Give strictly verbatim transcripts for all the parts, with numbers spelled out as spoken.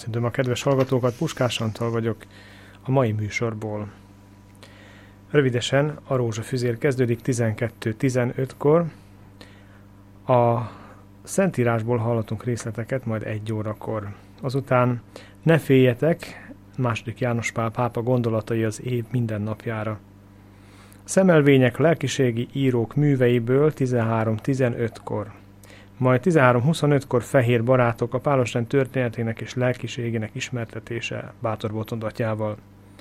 Köszöntöm a kedves hallgatókat, Puskás Antal vagyok a mai műsorból. Rövidesen a Rózsafüzér kezdődik tizenkettő tizenötkor. A Szentírásból hallottunk részleteket, majd egy órakor. Azután Ne féljetek, második János Pál pápa gondolatai az év minden napjára. Szemelvények lelkiségi írók műveiből tizenhárom tizenötkor. Majd tizenhárom huszonötkor Fehér barátok, a Pálosrend történetének és lelkiségének ismertetése Bátor Botond atyával.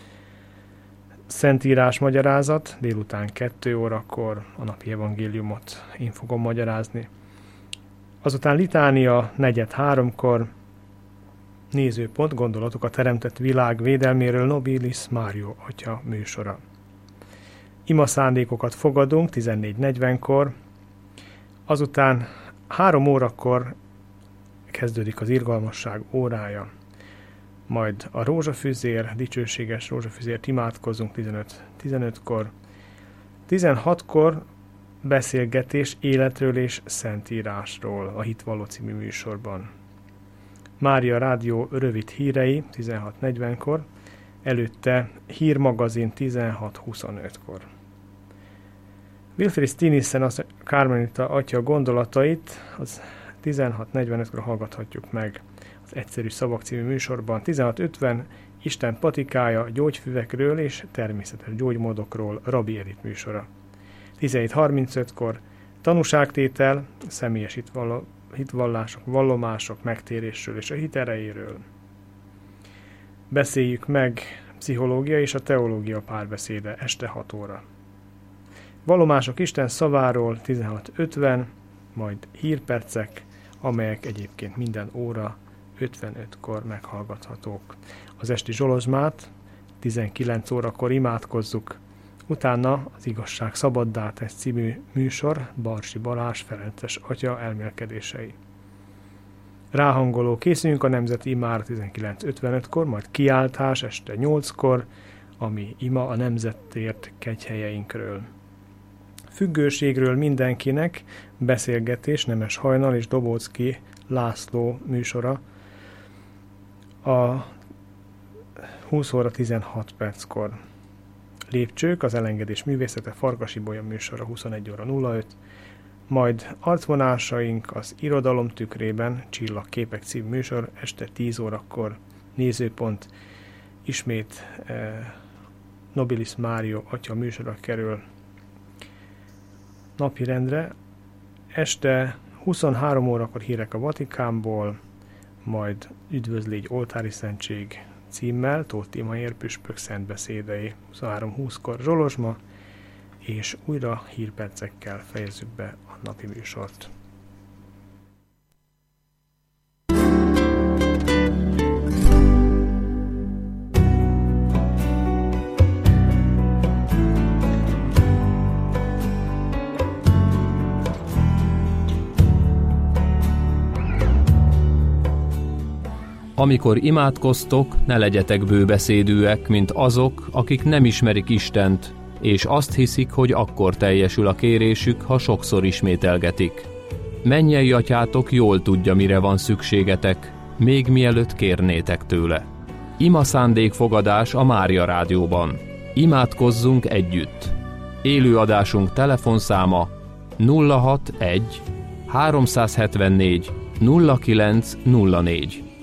Szentírás magyarázat délután kettő órakor, a napi evangéliumot én fogom magyarázni. Azután litánia negyed háromkor, nézőpont, gondolatok a teremtett világ védelméről, Nobilis Mário atya műsora. Ima szándékokat fogadunk tizennégy negyvenkor, azután három órakor kezdődik az irgalmasság órája, majd a rózsafüzér, dicsőséges rózsafüzért imádkozunk tizenöt tizenötkor, tizenhatkor beszélgetés életről és szentírásról a Hitvalló című műsorban. Mária Rádió rövid hírei tizenhat negyvenkor, előtte hírmagazin tizenhat huszonötkor. Wilfrid Stinissen, a Kármelita atya gondolatait az tizenhat negyvenötkor hallgathatjuk meg az Egyszerű Szavak című műsorban. tizenhat ötven Isten patikája gyógyfüvekről és természetes gyógymódokról, Rabbi Edith műsora. tizenhét harmincötkor tanúságtétel, személyes hitvallások, vallomások megtérésről és a hit erejéről. Beszéljük meg pszichológia és a teológia párbeszéde este hat óra. Vallomások Isten szaváról tizenhat ötven, majd hírpercek, amelyek egyébként minden óra ötvenötkor meghallgathatók. Az esti zsolozsmát tizenkilenc órakor imádkozzuk, utána az Igazság szabaddá tesz című műsor, Barsi Balázs Ferences atya elmélkedései. Ráhangoló készüljünk a nemzeti imára tizenkilenc ötvenötkor, majd kiáltás este nyolckor, ami ima a nemzetért kegyhelyeinkről. Függőségről mindenkinek beszélgetés, Nemes Hajnal és Dobóczki László műsora a húsz óra tizenhat perckor. Lépcsők, az elengedés művészete, Farkasi Bolya műsora huszonegy óra nulla öt, majd arcvonásaink az irodalom tükrében, Csillagképek című műsor este tíz órakor, nézőpont, ismét eh, Nobilis Mário atya műsora kerül napirendre, este huszonhárom órakor hírek a Vatikánból, majd Üdvözlégy oltári szentség címmel, Tóth Tímai érpüspök szentbeszédei huszonhárom húszkor zsolozsma, és újra hírpercekkel fejezzük be a napi műsort. Amikor imádkoztok, ne legyetek bőbeszédűek, mint azok, akik nem ismerik Istent, és azt hiszik, hogy akkor teljesül a kérésük, ha sokszor ismételgetik. Mennyei atyátok jól tudja, mire van szükségetek, még mielőtt kérnétek tőle. Ima szándékfogadás a Mária Rádióban. Imádkozzunk együtt. Élőadásunk telefonszáma nulla hatvanegy háromszázhetvennégy nulla kilenc nulla négy.